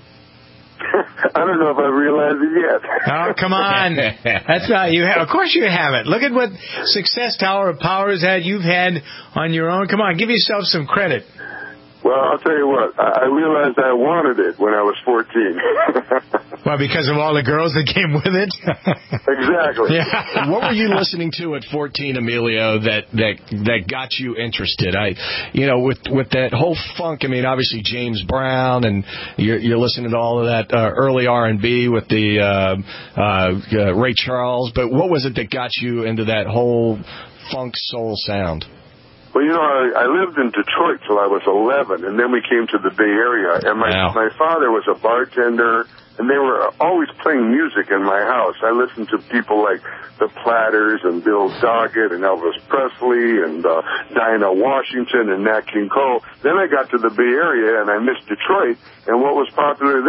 I don't know if I realized it yet.
Oh, come on. That's not you have. Of course you have it. Look at what success Tower of Power has had. You've had on your own. Come on, give yourself some credit.
Well, I'll tell you what. I realized I wanted it when I was fourteen.
Well, because of all the girls that came with it?
Exactly.
Yeah. What were you listening to at fourteen, Emilio, that, that that got you interested? I, you know, with with that whole funk, I mean, obviously James Brown, and you're, you're listening to all of that uh, early R and B with the uh, uh, Ray Charles, but what was it that got you into that whole funk soul sound?
Well, you know, I, I lived in Detroit till I was eleven, and then we came to the Bay Area. And my wow. my father was a bartender, and they were always playing music in my house. I listened to people like the Platters and Bill Doggett and Elvis Presley and uh, Dinah Washington and Nat King Cole. Then I got to the Bay Area, and I missed Detroit. And what was popular then?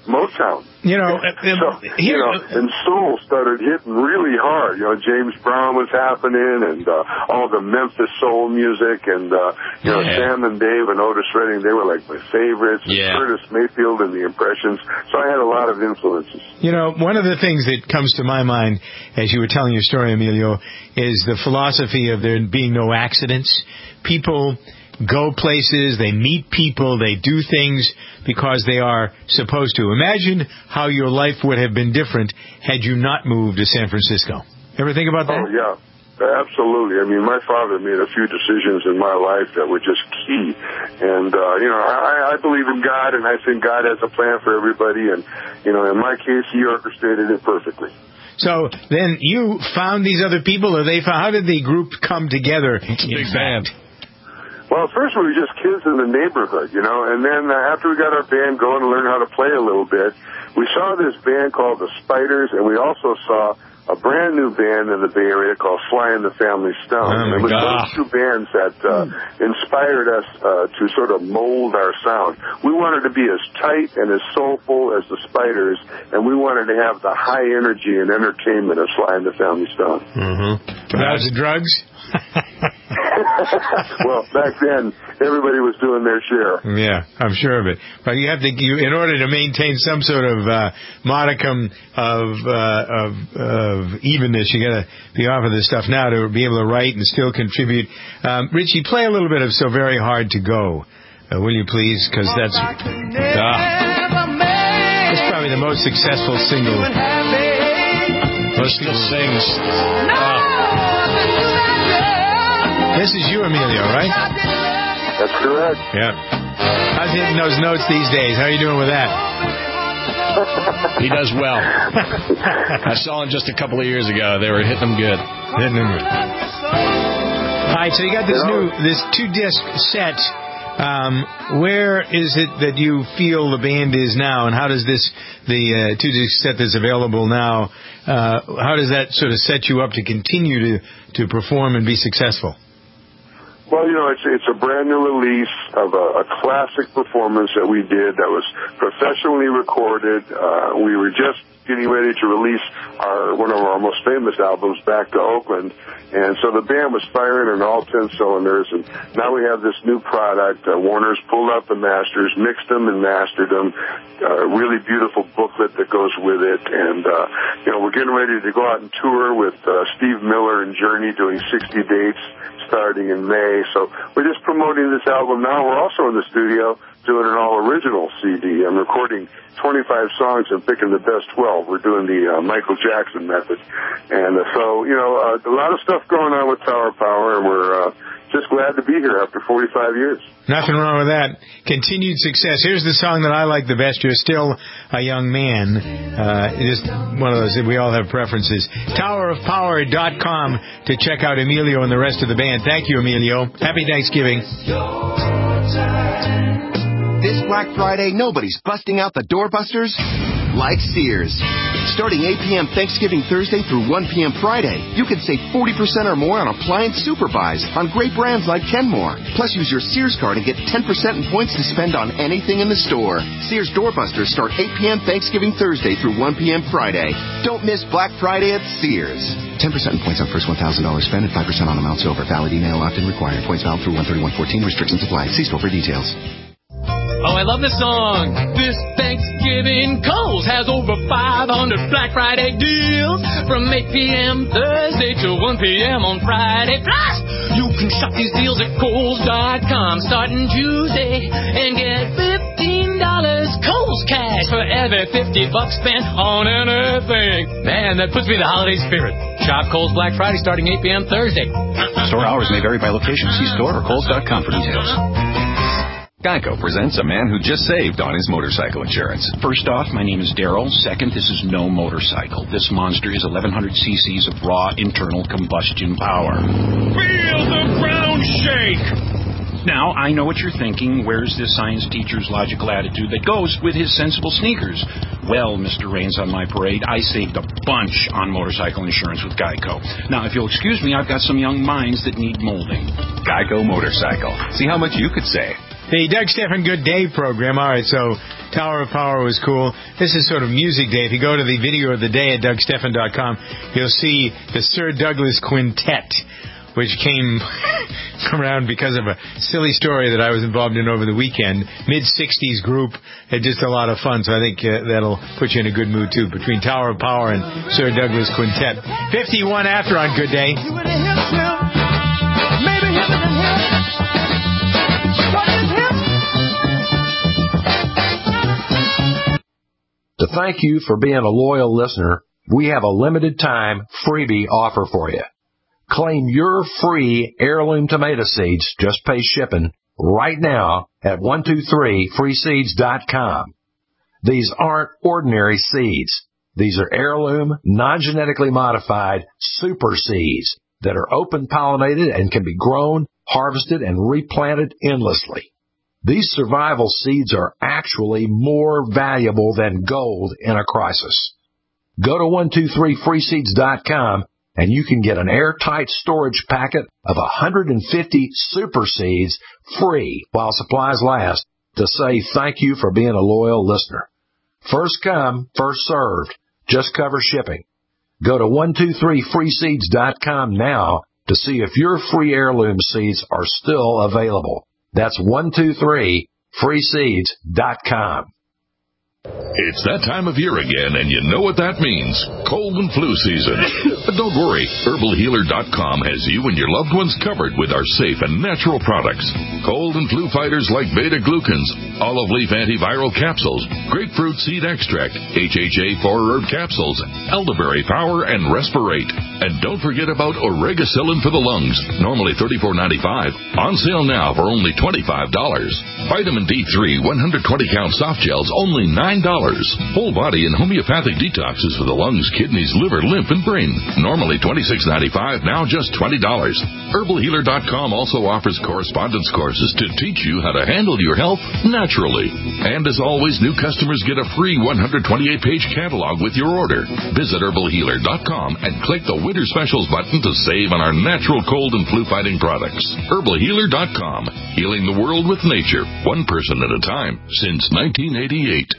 Motown.
You know,
so, you know, and soul started hitting really hard. You know, James Brown was happening, and uh, all the Memphis soul music, and uh, you know,
Yeah.
Sam and Dave and Otis Redding, they were like my favorites.
Yeah.
Curtis Mayfield and the Impressions. So I had a lot of influences.
You know, one of the things that comes to my mind as you were telling your story, Emilio, is the philosophy of there being no accidents. People go places, they meet people, they do things because they are supposed to. Imagine how your life would have been different had you not moved to San Francisco. Ever think about that?
Oh, yeah. Absolutely. I mean, my father made a few decisions in my life that were just key. And, uh, you know, I, I believe in God, and I think God has a plan for everybody. And, you know, in my case, he orchestrated it perfectly.
So then you found these other people, or they found, how did the group come together?
It's a big band.
Well, at first we were just kids in the neighborhood, you know, and then uh, after we got our band going and learned how to play a little bit, we saw this band called the Spiders, and we also saw a brand new band in the Bay Area called Sly and the Family Stone.
Oh,
it was
God.
those two bands that uh, inspired us uh, to sort of mold our sound. We wanted to be as tight and as soulful as the Spiders, and we wanted to have the high energy and entertainment of Sly and the Family Stone.
Mm-hmm. Without the drugs?
Well, back then, everybody was doing their share.
Yeah, I'm sure of it. But you have to, you, in order to maintain some sort of uh, modicum of, uh, of of evenness, you got to be off of this stuff now to be able to write and still contribute. Um, Richie, play a little bit of "So Very Hard to Go," uh, will you please? Because that's ah, that's probably the most successful single.
Most still sings.
This is you, Emilio, right?
That's correct.
Yeah. How's hitting those notes these days? How are you doing with that?
He does well. I saw him just a couple of years ago. They were hitting him good.
Hitting him good. All right, so you got this new, this two-disc set. Um, where is it that you feel the band is now, and how does this, the uh, two-disc set that's available now, uh, how does that sort of set you up to continue to, to perform and be successful?
Well, you know, it's it's a brand new release of a, a classic performance that we did that was professionally recorded. Uh, we were just getting ready to release our one of our most famous albums, Back to Oakland, and so the band was firing on all ten cylinders. And now we have this new product. Uh, Warner's pulled out the masters, mixed them and mastered them. A really beautiful booklet that goes with it, and uh, you know, we're getting ready to go out and tour with uh, Steve Miller and Journey, doing sixty dates starting in May. So we're just promoting this album now. We're also in the studio doing an all-original C D. I'm recording twenty-five songs and picking the best twelve. We're doing the uh, Michael Jackson method. And uh, so, you know, uh, a lot of stuff going on with Tower Power, and we're uh, just glad to be here after forty-five years.
Nothing wrong with that. Continued success. Here's the song that I like the best. You're Still a Young Man. Uh, just one of those that we all have preferences. tower of power dot com to check out Emilio and the rest of the band. Thank you, Emilio. Happy Thanksgiving.
This Black Friday, nobody's busting out the doorbusters like Sears. Starting eight p.m. Thanksgiving Thursday through one p.m. Friday, you can save forty percent or more on appliance super buys on great brands like Kenmore. Plus, use your Sears card and get ten percent in points to spend on anything in the store. Sears doorbusters start eight p.m. Thanksgiving Thursday through one p.m. Friday. Don't miss Black Friday at Sears. ten percent in points on first one thousand dollars spent and five percent on amounts over. Valid email opt-in required. Points valid through one thirty-one fourteen. Restrictions apply. See store for details.
Oh, I love this song. This Thanksgiving, Kohl's has over five hundred Black Friday deals from eight p.m. Thursday to one p.m. on Friday. Plus, you can shop these deals at Kohl's dot com starting Tuesday and get fifteen dollars Kohl's cash for every fifty bucks spent on anything. Man, that puts me in the holiday spirit. Shop Kohl's Black Friday starting eight p.m. Thursday.
Store hours may vary by location. See store or Kohl's dot com for details. Geico presents a man who just saved on his motorcycle insurance.
First off, my name is Daryl. Second, this is no motorcycle. This monster is eleven hundred cc's of raw internal combustion power.
Feel the ground shake!
Now, I know what you're thinking. Where's this science teacher's logical attitude that goes with his sensible sneakers? Well, Mister Rains on my parade, I saved a bunch on motorcycle insurance with Geico. Now, if you'll excuse me, I've got some young minds that need molding.
Geico Motorcycle. See how much you could save.
The Doug Stephan Good Day program. All right, so Tower of Power was cool. This is sort of music day. If you go to the video of the day at Doug Stephan dot com, you'll see the Sir Douglas Quintet, which came around because of a silly story that I was involved in over the weekend. mid-sixties group. Had just a lot of fun, so I think uh, that'll put you in a good mood, too, between Tower of Power and Sir Douglas Quintet. fifty-one after on Good Day.
To thank you for being a loyal listener, we have a limited time freebie offer for you. Claim your free heirloom tomato seeds, just pay shipping, right now at one two three free seeds dot com. These aren't ordinary seeds. These are heirloom, non-genetically modified super seeds that are open-pollinated and can be grown, harvested, and replanted endlessly. These survival seeds are actually more valuable than gold in a crisis. Go to one two three free seeds dot com and you can get an airtight storage packet of one hundred fifty super seeds free while supplies last to say thank you for being a loyal listener. First come, first served. Just cover shipping. Go to one two three free seeds dot com now to see if your free heirloom seeds are still available. That's one two three free seeds dot com.
It's that time of year again, and you know what that means. Cold and flu season. But don't worry. Herbal Healer dot com has you and your loved ones covered with our safe and natural products. Cold and flu fighters like beta-glucans, olive leaf antiviral capsules, grapefruit seed extract, H H A four herb capsules, elderberry power, and respirate. And don't forget about Oregacillin for the lungs, normally thirty-four ninety-five, on sale now for only twenty-five dollars. Vitamin D three one hundred twenty count soft gels, only nine dollars. Whole body and homeopathic detoxes for the lungs, kidneys, liver, lymph, and brain. Normally twenty-six ninety-five, now just twenty dollars. Herbal Healer dot com also offers correspondence courses to teach you how to handle your health naturally. And as always, new customers get a free one hundred twenty-eight page catalog with your order. Visit Herbal Healer dot com and click the Winter Specials button to save on our natural cold and flu fighting products. Herbal Healer dot com, healing the world with nature, one person at a time, since nineteen eighty-eight.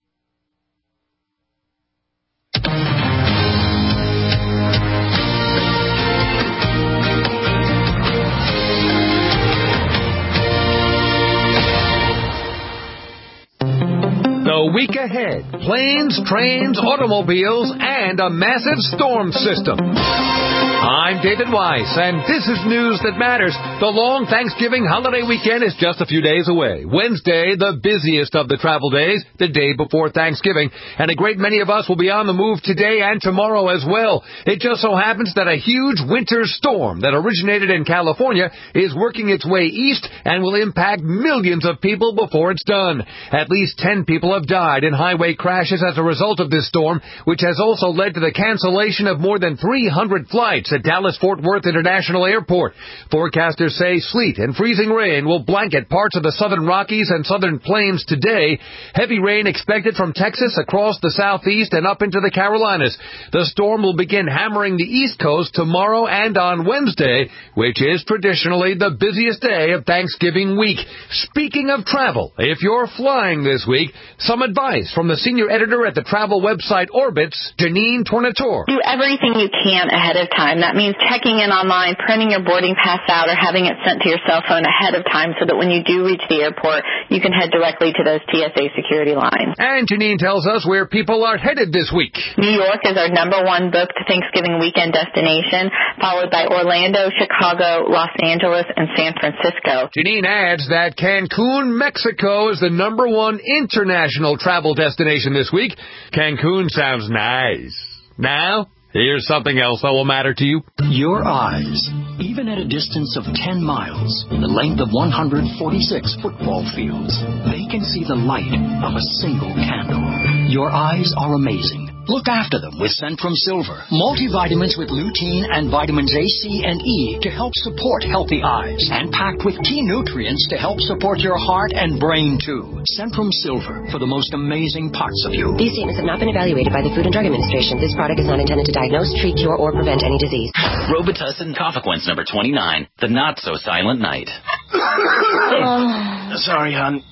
The week ahead, planes, trains, automobiles, and a massive storm system. I'm David Weiss, and this is news that matters. The long Thanksgiving holiday weekend is just a few days away. Wednesday, the busiest of the travel days, the day before Thanksgiving, and a great many of us will be on the move today and tomorrow as well. It just so happens that a huge winter storm that originated in California is working its way east and will impact millions of people before it's done. At least ten people have died in highway crashes as a result of this storm, which has also led to the cancellation of more than three hundred flights at Dallas-Fort Worth International Airport. Forecasters say sleet and freezing rain will blanket parts of the southern Rockies and southern plains today. Heavy rain expected from Texas across the southeast and up into the Carolinas. The storm will begin hammering the East Coast tomorrow and on Wednesday, which is traditionally the busiest day of Thanksgiving week. Speaking of travel, if you're flying this week, some advice from the senior editor at the travel website Orbitz, Janine Tornatore.
Do everything you can ahead of time. That means checking in online, printing your boarding pass out, or having it sent to your cell phone ahead of time so that when you do reach the airport, you can head directly to those T S A security lines.
And Janine tells us where people are headed this week.
New York is our number one booked Thanksgiving weekend destination, followed by Orlando, Chicago, Los Angeles, and San Francisco.
Janine adds that Cancun, Mexico is the number one international travel destination this week. Cancun sounds nice. Now, here's something else that will matter to you.
Your eyes. Even at a distance of ten miles, the length of one hundred forty-six football fields, they can see the light of a single candle. Your eyes are amazing. Look after them with Centrum Silver. Multivitamins with lutein and vitamins A, C, and E to help support healthy eyes. And packed with key nutrients to help support your heart and brain, too. Centrum Silver for the most amazing parts of you.
These statements have not been evaluated by the Food and Drug Administration. This product is not intended to diagnose, treat, cure, or prevent any disease.
Robitussin Cofequince number twenty-nine. The not-so-silent night.
Sorry, hon.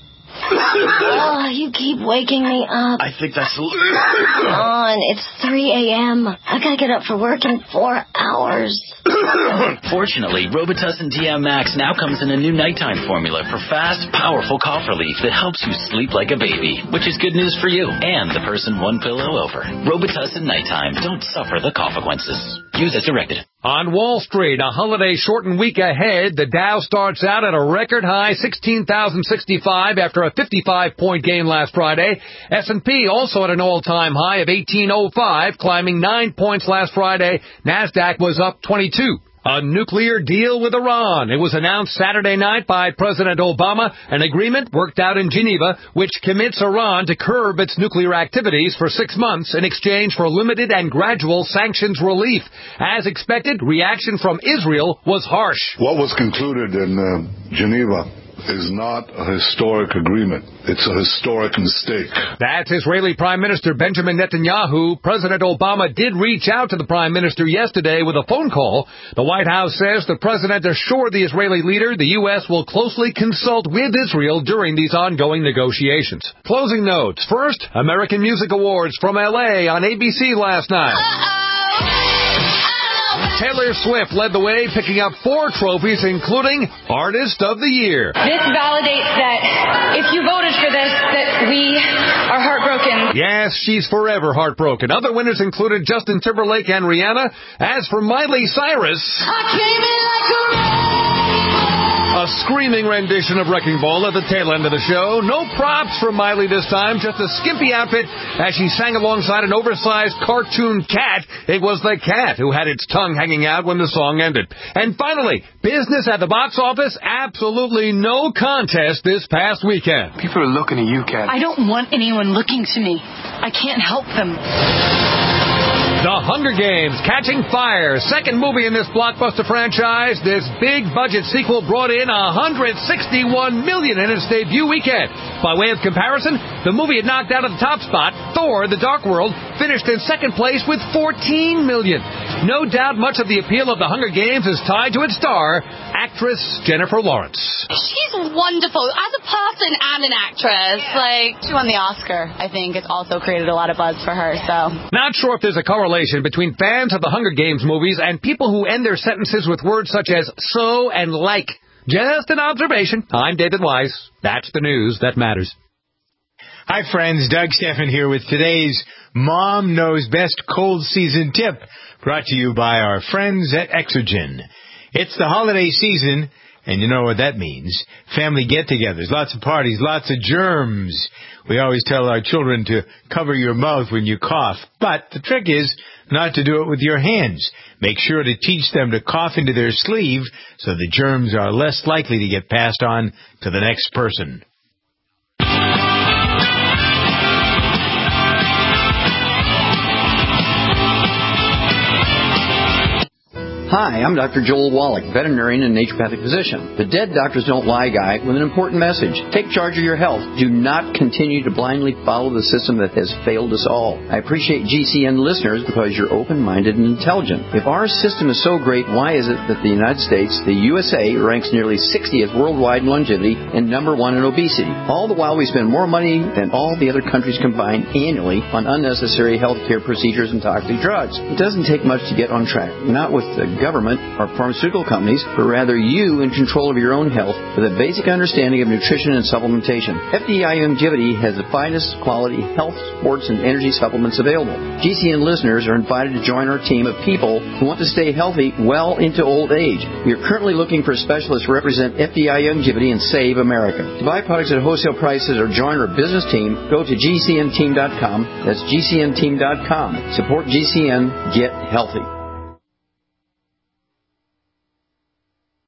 Oh, you keep waking me up.
I think that's...
Come on, it's three a.m. I gotta get up for work in four hours.
Fortunately, Robitussin D M Max now comes in a new nighttime formula for fast, powerful cough relief that helps you sleep like a baby, which is good news for you and the person one pillow over. Robitussin Nighttime. Don't suffer the consequences. Use as directed.
On Wall Street, a holiday-shortened week ahead, the Dow starts out at a record high sixteen thousand sixty-five after a fifty-five point gain last Friday. S and P also at an all-time high of eighteen oh five, climbing nine points last Friday. NASDAQ was up twenty-two. A nuclear deal with Iran. It was announced Saturday night by President Obama, an agreement worked out in Geneva which commits Iran to curb its nuclear activities for six months in exchange for limited and gradual sanctions relief. As expected, reaction from Israel was harsh.
What was concluded in uh, Geneva is not a historic agreement. It's a historic mistake.
That's Israeli Prime Minister Benjamin Netanyahu. President Obama did reach out to the Prime Minister yesterday with a phone call. The White House says the President assured the Israeli leader the U S will closely consult with Israel during these ongoing negotiations. Closing notes. First, American Music Awards from L A on A B C last night. Taylor Swift led the way, picking up four trophies, including Artist of the Year.
This validates that if you voted for this, that we are heartbroken.
Yes, she's forever heartbroken. Other winners included Justin Timberlake and Rihanna. As for Miley Cyrus,
I came in like a
a screaming rendition of Wrecking Ball at the tail end of the show. No props for Miley this time, just a skimpy outfit as she sang alongside an oversized cartoon cat. It was the cat who had its tongue hanging out when the song ended. And finally, business at the box office, absolutely no contest this past weekend.
People are looking at you, Cat.
I don't want anyone looking to me. I can't help them.
The Hunger Games, Catching Fire, second movie in this blockbuster franchise. This big-budget sequel brought in one hundred sixty-one million dollars in its debut weekend. By way of comparison, the movie had knocked out of the top spot, Thor: The Dark World, finished in second place with fourteen million dollars. No doubt much of the appeal of The Hunger Games is tied to its star, actress Jennifer Lawrence.
She's wonderful as a person and an actress. Like, she won the Oscar. I think it's also created a lot of buzz for her, so.
Not sure if there's a correlation between fans of the Hunger Games movies and people who end their sentences with words such as so and like. Just an observation. I'm David Wise. That's the news that matters.
Hi, friends. Doug Stephan here with today's Mom Knows Best Cold Season Tip, brought to you by our friends at Exergen. It's the holiday season, and you know what that means. Family get-togethers, lots of parties, lots of germs. We always tell our children to cover your mouth when you cough, but the trick is not to do it with your hands. Make sure to teach them to cough into their sleeve so the germs are less likely to get passed on to the next person.
Hi, I'm Doctor Joel Wallach, veterinarian and naturopathic physician. The Dead Doctors Don't Lie guy with an important message. Take charge of your health. Do not continue to blindly follow the system that has failed us all. I appreciate G C N listeners because you're open-minded and intelligent. If our system is so great, why is it that the United States, the U S A, ranks nearly sixtieth worldwide in longevity and number one in obesity? All the while we spend more money than all the other countries combined annually on unnecessary healthcare procedures and toxic drugs. It doesn't take much to get on track. Not with the government or pharmaceutical companies, but rather you in control of your own health with a basic understanding of nutrition and supplementation. F D I Longevity has the finest quality health, sports, and energy supplements available. G C N listeners are invited to join our team of people who want to stay healthy well into old age. We are currently looking for specialists to represent F D I Longevity and Save America. To buy products at wholesale prices or join our business team, go to G C N team dot com. That's G C N team dot com. Support G C N. Get healthy.